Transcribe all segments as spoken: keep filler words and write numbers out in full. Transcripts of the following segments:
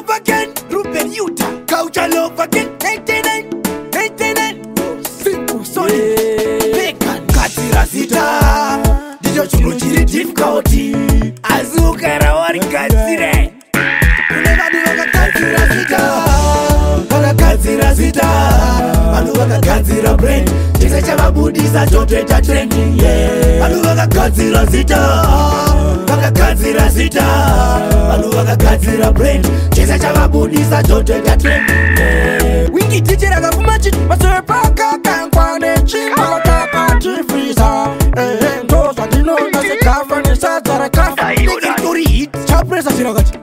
love again. Ruben Yuta, culture love again. ninety-nine, ninety-nine. Simple Sony, Bekan, Katira Zita. Dijo chungu chiri difficult. Azukara wari Katire. Unevadu waka Katira Zita. Waka Katira Zita. Wanu waka Katira brain. Chese chama Buddhisa choteta trending. Wanu waka Katira Zita. Waka Katira Zita. Wanu waka Katira brain. Chese chama Buddhisa choteta trending. Wingi teacher gafuma chit. Masore paka kankwane chima. Wataka chifrisa. Eh, ntosa dino nase kafa nisa zara kafa. Tori hit. Chapresa sinagati.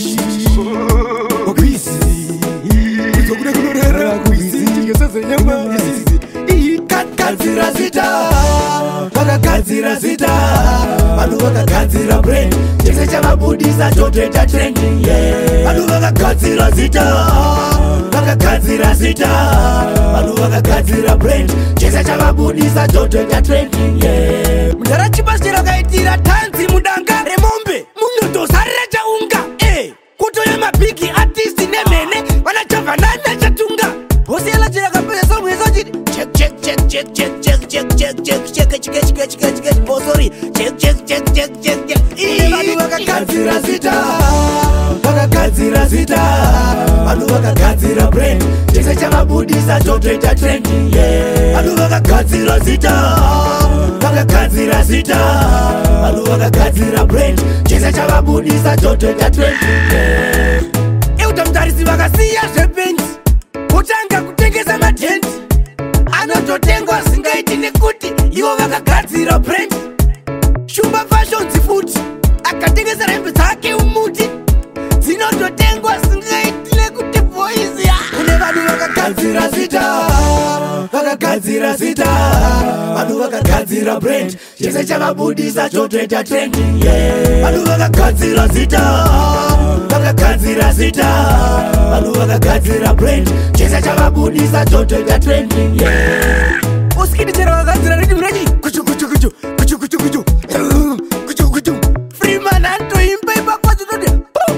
Ogwisi. Uzogune kulorera ogwisi. Ngesese nyama. Katira Zita. Waka Katira Zita. Wanu waka Katira brain. Chese chama Buddhisa choteta trending. Wanu waka Katira Zita. Waka Katira Zita. Wanu waka Katira brain. Chese chama Buddhisa choteta trending. Mudara chipasira kaitira tanzi mudanga remombe. Munoto sareja unga. Eh, kutoya mapiki artist nemene. Wanachava nana chatunga. Bosi ala jira kapesa somu yeso jidi. Check check check check check check check check check check check check check check check. Oh sorry. Check check check check check check. Wanu waka Katira Zita. Waka Katira Zita. Wanu waka Katira brain. Chese chama Buddhisa choteta trending. Wanu waka Katira Zita. Waka Katira Zita. Wanu waka Katira brain. Chese chama Buddhisa choteta trending. Euta mtarisi waka siya shepenzi. Utanga kutengeza matenti. Anototengwa singaiti nekuti iwo vakagadzira brand. Shumba fashion zifuti akatengesa hembe dzake umuti. Dzinototengwa singaiti nekuti boys ya. Kune vanhu vakagadzira zita. Vakagadzira zita. Vanhu vakagadzira brand. Chese chama Buddhisa choteta trending. Vanhu vakagadzira zita. Vakagadzira zita. Vanhu vakagadzira brand. Chese chama Buddhisa choteta trending. Uskidi chero vakagadzira rhythm ready. Kuchu kuchu kuchu kuchu kuchu kuchu kuchu kuchu. Freeman anto imba imba kwacho tote.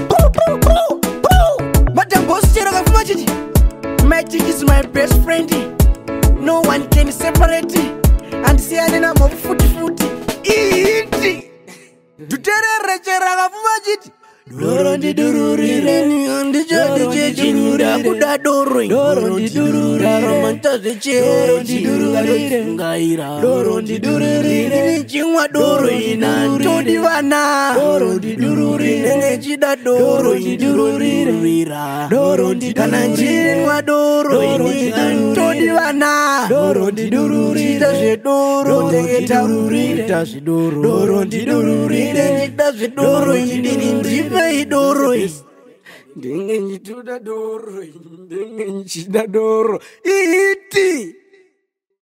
Madam boss chero kafuma chiti. Magic is my best friend. No one can separate. And see anena mo futi futi. Iti. Dutere chero kafuma chiti. Doro ndi dururire ni ndi jadi chechirura kuda doro doro ndi dururire romanta zeche doro ndi dururire ngaira doro ndi dururire ni chimwa doro ina ndodi vana doro ndi dururire ne chida doro ndi dururire rira doro ndi kana njinwa doro ina ndodi vana doro ndi dururire zve doro ndegeta dururire tazvi doro doro ndi dururire ndazvi doro indini ndipe idoro ndenge njituda doro ndenge njida doro iti